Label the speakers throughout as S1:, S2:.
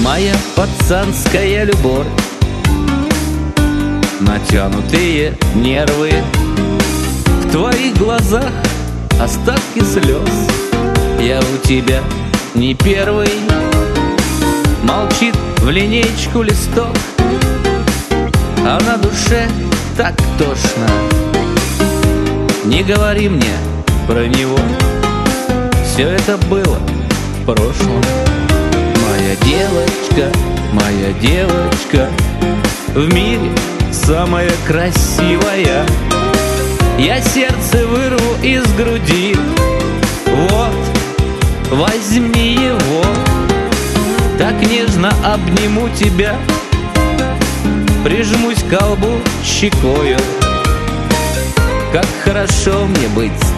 S1: Моя пацанская любовь, натянутые нервы, в твоих глазах остатки слез. Я у тебя не первый. Молчит в линейку листок, а на душе так тошно. Не говори мне про него, все это было в прошлом. Моя девочка, в мире самая красивая. Я сердце вырву из груди, вот, возьми его. Так нежно обниму тебя, прижмусь к колбу щекою. Как хорошо мне быть с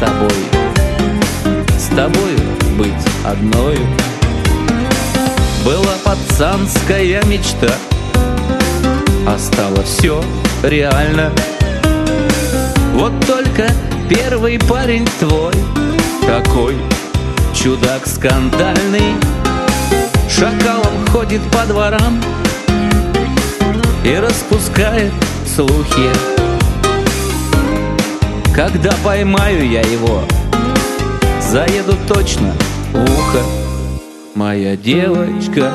S1: тобою быть одною. Была пацанская мечта, а стало все реально. Вот только первый парень твой, такой чудак скандальный, шакалом ходит по дворам и распускает слухи. Когда поймаю я его, заеду точно в ухо. Моя девочка,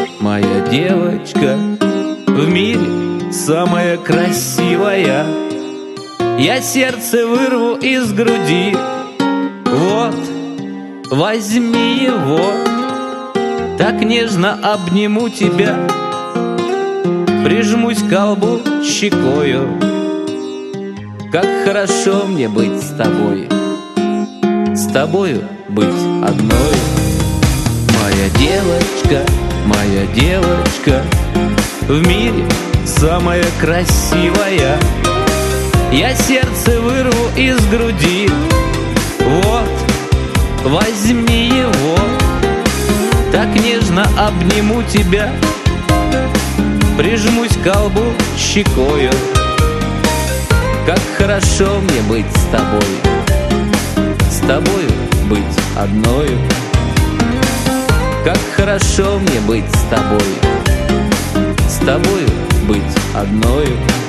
S1: в мире самая красивая. Я сердце вырву из груди, вот, возьми его. Так нежно обниму тебя, прижмусь к колбу щекою. Как хорошо мне быть с тобою быть одной. Моя девочка, в мире самая красивая. Я сердце вырву из груди, вот, возьми его. Так нежно обниму тебя, прижмусь к колбу щекою. Как хорошо мне быть с тобою быть одною. Как хорошо мне быть с тобою быть одною.